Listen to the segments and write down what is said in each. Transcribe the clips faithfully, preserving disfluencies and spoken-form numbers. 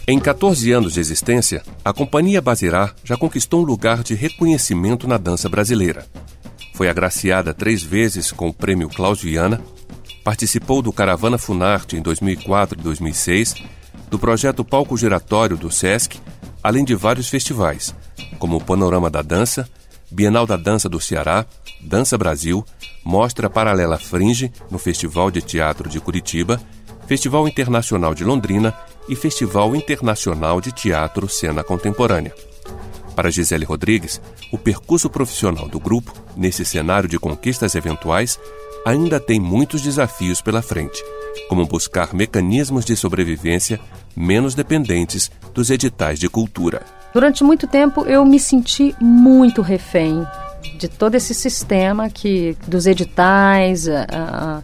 Em quatorze anos de existência, a Companhia Bazirá já conquistou um lugar de reconhecimento na dança brasileira. Foi agraciada três vezes com o Prêmio Klaus Viana, participou do Caravana Funarte em dois mil e quatro e dois mil e seis, do projeto Palco Giratório do Sesc, além de vários festivais, como o Panorama da Dança, Bienal da Dança do Ceará, Dança Brasil, Mostra Paralela Fringe no Festival de Teatro de Curitiba, Festival Internacional de Londrina e Festival Internacional de Teatro Cena Contemporânea. Para Gisele Rodrigues, o percurso profissional do grupo, nesse cenário de conquistas eventuais, ainda tem muitos desafios pela frente, como buscar mecanismos de sobrevivência menos dependentes dos editais de cultura. Durante muito tempo eu me senti muito refém de todo esse sistema que, dos editais a, a,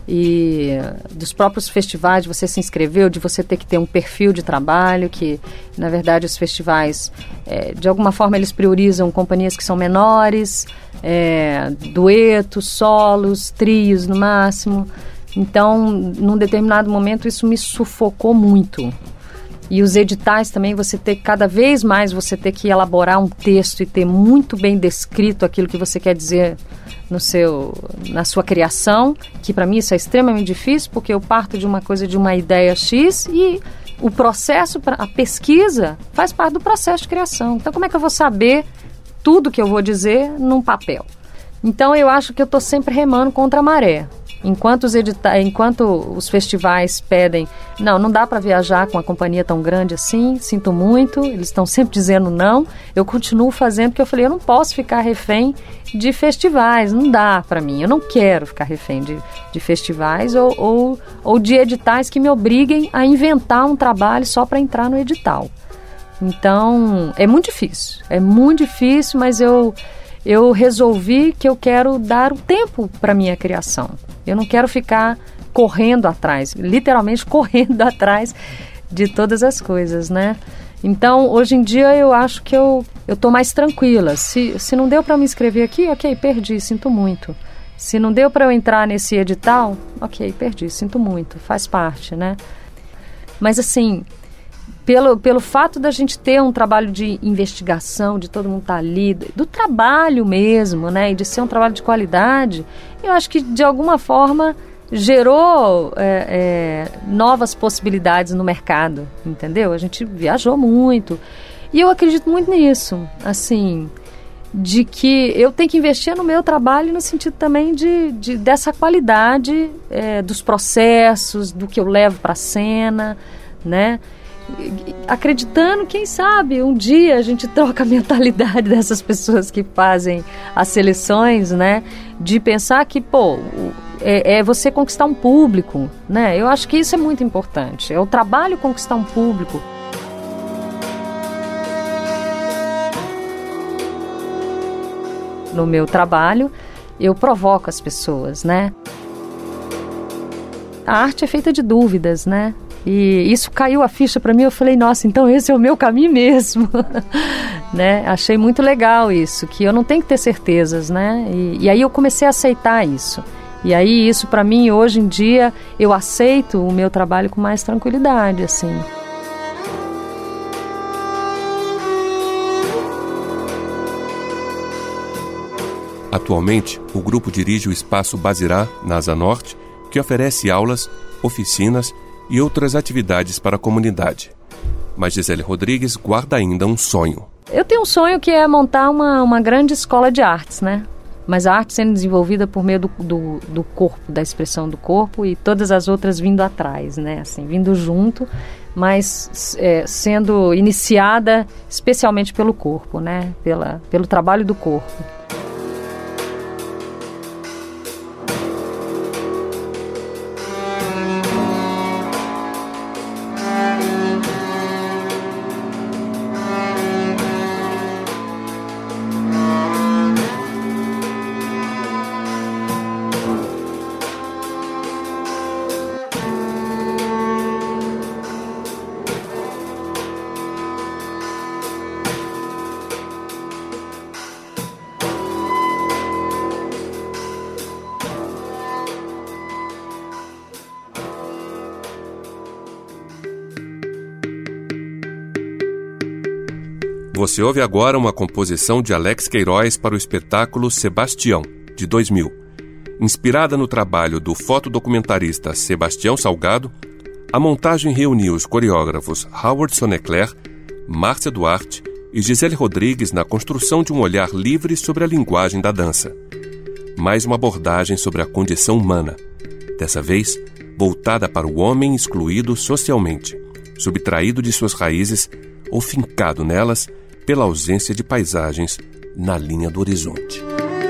e dos próprios festivais, de você se inscrever, de você ter que ter um perfil de trabalho, que na verdade os festivais, é, de alguma forma eles priorizam companhias que são menores, é, duetos, solos, trios no máximo. Então, num determinado momento isso me sufocou muito. E os editais também, você ter cada vez mais você ter que elaborar um texto e ter muito bem descrito aquilo que você quer dizer no seu, na sua criação, que para mim isso é extremamente difícil, porque eu parto de uma coisa, de uma ideia X, e o processo, a pesquisa faz parte do processo de criação. Então como é que eu vou saber tudo que eu vou dizer num papel? Então eu acho que eu estou sempre remando contra a maré. Enquanto os, edita- enquanto os festivais pedem, não, não dá para viajar com uma companhia tão grande assim, sinto muito, eles estão sempre dizendo não, eu continuo fazendo, porque eu falei, eu não posso ficar refém de festivais, não dá para mim, eu não quero ficar refém de, de festivais ou, ou, ou de editais que me obriguem a inventar um trabalho só para entrar no edital. Então, é muito difícil, é muito difícil, mas eu... eu resolvi que eu quero dar o tempo para minha criação. Eu não quero ficar correndo atrás, literalmente correndo atrás de todas as coisas, né? Então, hoje em dia, eu acho que eu eu tô mais tranquila. Se, se não deu para me inscrever aqui, ok, perdi, sinto muito. Se não deu para eu entrar nesse edital, ok, perdi, sinto muito, faz parte, né? Mas, assim... Pelo, pelo fato da gente ter um trabalho de investigação, de todo mundo estar ali, do trabalho mesmo, né, e de ser um trabalho de qualidade, eu acho que de alguma forma gerou é, é, novas possibilidades no mercado, entendeu? A gente viajou muito e eu acredito muito nisso, assim, de que eu tenho que investir no meu trabalho no sentido também de, de, dessa qualidade é, dos processos, do que eu levo para a cena, né? Acreditando, quem sabe, um dia a gente troca a mentalidade dessas pessoas que fazem as seleções, né? De pensar que, pô, é, é você conquistar um público, né? Eu acho que isso é muito importante. É o trabalho conquistar um público. No meu trabalho, eu provoco as pessoas, né? A arte é feita de dúvidas, né? E isso caiu a ficha para mim, eu falei, nossa, então esse é o meu caminho mesmo, né? Achei muito legal isso, que eu não tenho que ter certezas, né? E, e aí eu comecei a aceitar isso. E aí isso para mim, hoje em dia, eu aceito o meu trabalho com mais tranquilidade, assim. Atualmente, o grupo dirige o Espaço Bazirá, na Asa Norte, que oferece aulas, oficinas e outras atividades para a comunidade. Mas Gisele Rodrigues guarda ainda um sonho. Eu tenho um sonho que é montar uma, uma grande escola de artes, né? Mas a arte sendo desenvolvida por meio do, do, do corpo, da expressão do corpo, e todas as outras vindo atrás, né? Assim, vindo junto, mas é, sendo iniciada especialmente pelo corpo, né? Pela, pelo trabalho do corpo. Você ouve agora uma composição de Alex Queiroz para o espetáculo Sebastião, de dois mil. Inspirada no trabalho do fotodocumentarista Sebastião Salgado, a montagem reuniu os coreógrafos Howard Sonecler, Márcia Duarte e Gisele Rodrigues na construção de um olhar livre sobre a linguagem da dança. Mais uma abordagem sobre a condição humana, dessa vez voltada para o homem excluído socialmente, subtraído de suas raízes ou fincado nelas pela ausência de paisagens na linha do horizonte.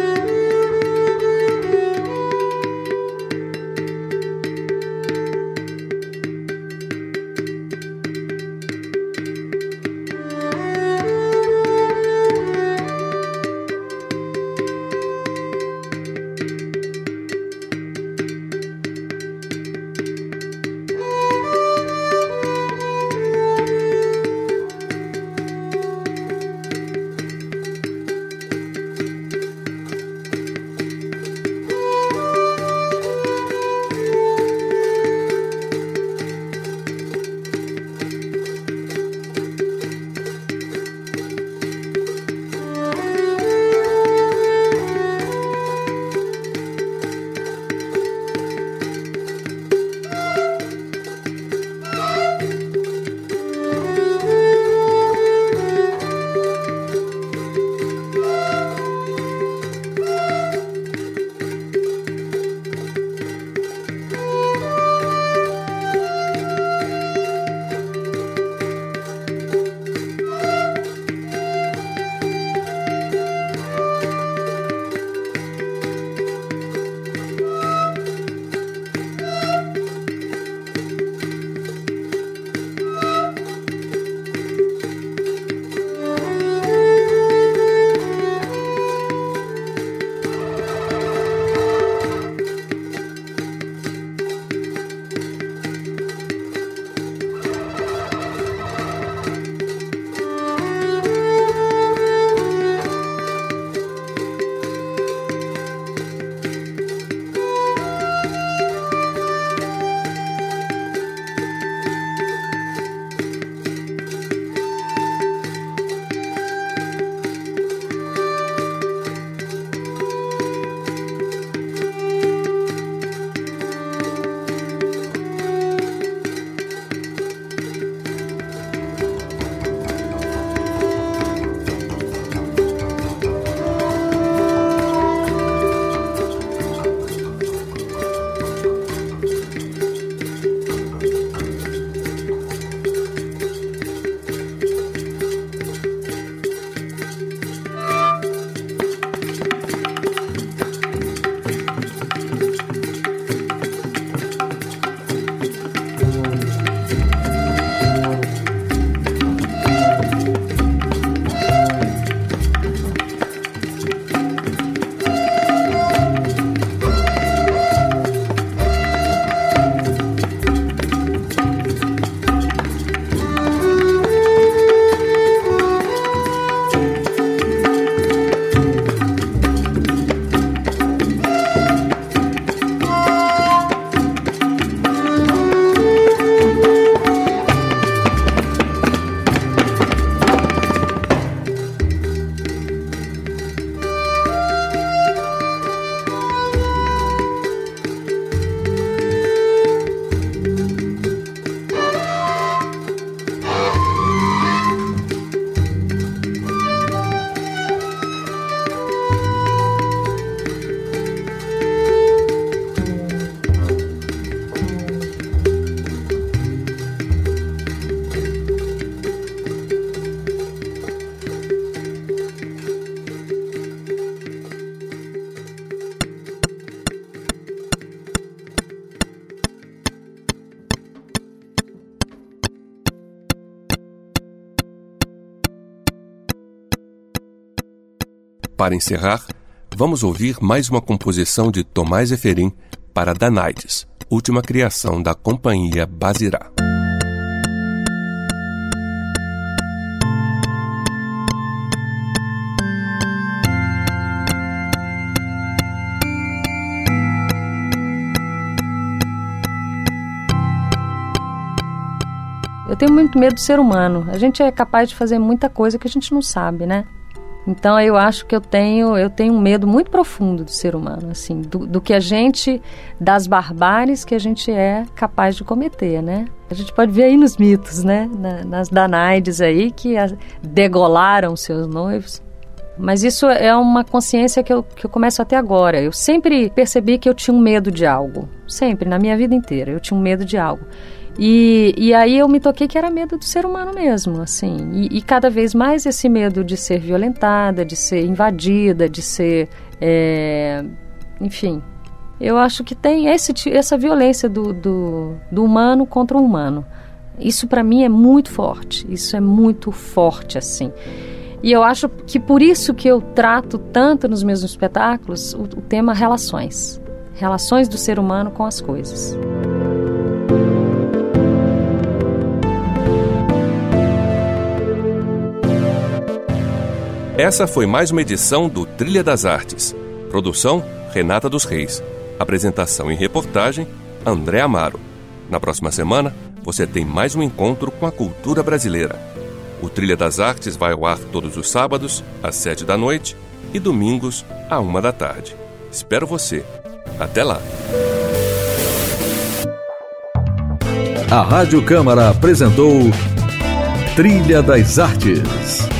Para encerrar, vamos ouvir mais uma composição de Tomás Eferim para Danaides, última criação da companhia Basirá. Eu tenho muito medo do ser humano. A gente é capaz de fazer muita coisa que a gente não sabe, né? Então eu acho que eu tenho, eu tenho um medo muito profundo do ser humano, assim, do, do que a gente, das barbáries que a gente é capaz de cometer, né? A gente pode ver aí nos mitos, né? Na, nas Danaides aí, que a, degolaram seus noivos. Mas isso é uma consciência que eu, que eu começo até agora. Eu sempre percebi que eu tinha um medo de algo. Sempre, na minha vida inteira, eu tinha um medo de algo. E, e aí eu me toquei que era medo do ser humano mesmo, assim. E, e cada vez mais esse medo de ser violentada, de ser invadida, de ser... É, enfim, eu acho que tem esse, essa violência do, do, do humano contra o humano. Isso para mim é muito forte. Isso é muito forte, assim. E eu acho que por isso que eu trato tanto nos meus espetáculos o, o tema relações. Relações do ser humano com as coisas. Essa foi mais uma edição do Trilha das Artes. Produção, Renata dos Reis. Apresentação e reportagem, André Amaro. Na próxima semana, você tem mais um encontro com a cultura brasileira. O Trilha das Artes vai ao ar todos os sábados, às sete da noite, e domingos, à uma da tarde. Espero você. Até lá! A Rádio Câmara apresentou Trilha das Artes.